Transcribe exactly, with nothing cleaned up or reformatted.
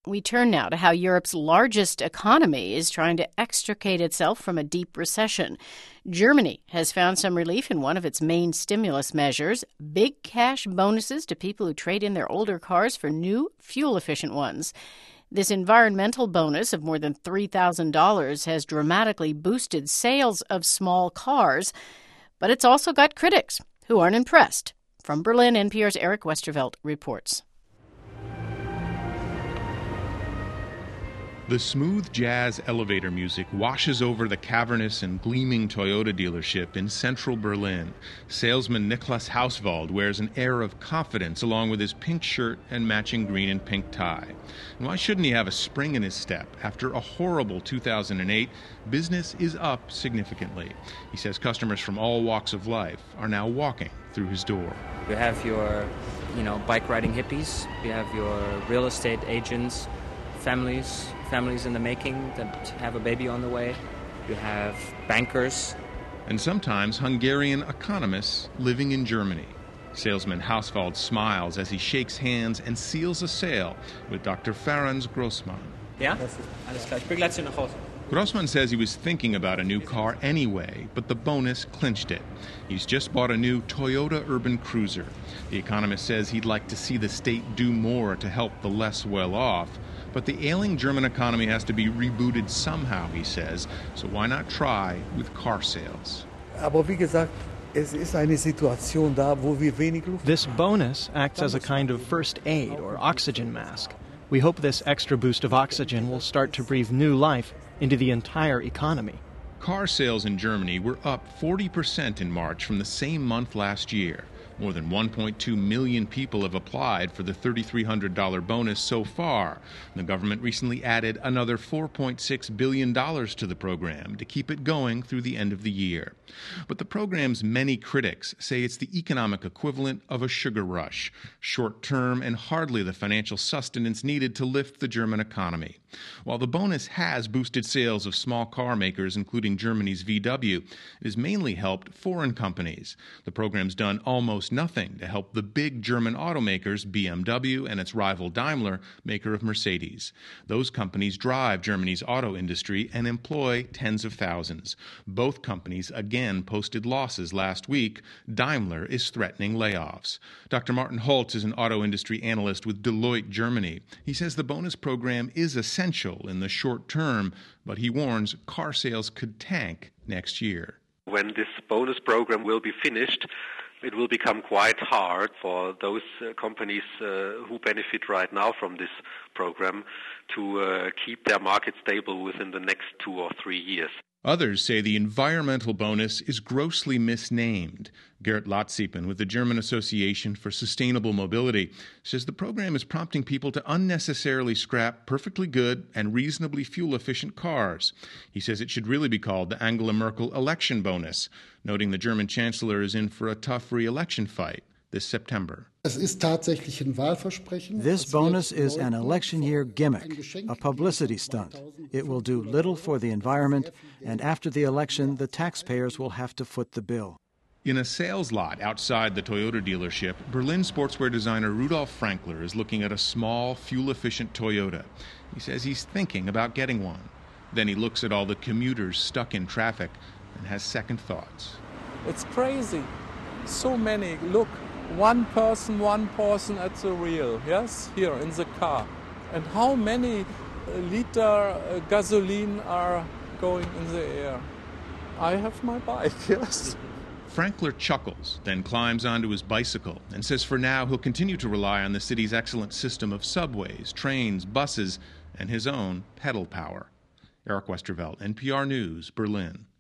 We turn now to how Europe's largest economy is trying to extricate itself from a deep recession. Germany has found some relief in one of its main stimulus measures, big cash bonuses to people who trade in their older cars for new, fuel-efficient ones. This environmental bonus of more than three thousand dollars has dramatically boosted sales of small cars, but it's also got critics who aren't impressed. From Berlin, N P R's Eric Westervelt reports. The smooth jazz elevator music washes over the cavernous and gleaming Toyota dealership in central Berlin. Salesman Niklas Hauswald wears an air of confidence along with his pink shirt and matching green and pink tie. And why shouldn't he have a spring in his step? After a horrible two thousand eight, business is up significantly. He says customers from all walks of life are now walking through his door. You have your, you know, bike riding hippies, you have your real estate agents, families, families in the making that have a baby on the way. You have bankers. And sometimes Hungarian economists living in Germany. Salesman Hauswald smiles as he shakes hands and seals a sale with Doctor Ferenc Grossman. Ja? Alles klar. Ich bin gleich nach Hause. Grossman says he was thinking about a new car anyway, but the bonus clinched it. He's just bought a new Toyota Urban Cruiser. The economist says he'd like to see the state do more to help the less well-off. But the ailing German economy has to be rebooted somehow, he says, so why not try with car sales? Aber wie gesagt, es ist eine Situation da, wo wir wenig Luft. This bonus acts as a kind of first aid or oxygen mask. We hope this extra boost of oxygen will start to breathe new life into the entire economy. Car sales in Germany were up forty percent in March from the same month last year. More than one point two million people have applied for the three thousand three hundred dollars bonus so far. The government recently added another four point six billion dollars to the program to keep it going through the end of the year. But the program's many critics say it's the economic equivalent of a sugar rush, short-term and hardly the financial sustenance needed to lift the German economy. While the bonus has boosted sales of small car makers, including Germany's V W, it has mainly helped foreign companies. The program's done almost nothing to help the big German automakers, B M W and its rival Daimler, maker of Mercedes. Those companies drive Germany's auto industry and employ tens of thousands. Both companies again posted losses last week. Daimler is threatening layoffs. Doctor Martin Holz is an auto industry analyst with Deloitte Germany. He says the bonus program is essential in the short term, but he warns car sales could tank next year. When this bonus program will be finished, it will become quite hard for those uh, companies uh, who benefit right now from this program to uh, keep their market stable within the next two or three years. Others say the environmental bonus is grossly misnamed. Gert Lotziepen with the German Association for Sustainable Mobility says the program is prompting people to unnecessarily scrap perfectly good and reasonably fuel-efficient cars. He says it should really be called the Angela Merkel election bonus, noting the German chancellor is in for a tough re-election fight this September. This bonus is an election year gimmick, a publicity stunt. It will do little for the environment, and after the election, the taxpayers will have to foot the bill. In a sales lot outside the Toyota dealership, Berlin sportswear designer Rudolf Frankler is looking at a small, fuel-efficient Toyota. He says he's thinking about getting one. Then he looks at all the commuters stuck in traffic and has second thoughts. It's crazy. So many. Look. One person, one person at the wheel, yes, here in the car. And how many liter uh, gasoline are going in the air? I have my bike, yes. Frankler chuckles, then climbs onto his bicycle and says for now he'll continue to rely on the city's excellent system of subways, trains, buses, and his own pedal power. Eric Westervelt, N P R News, Berlin.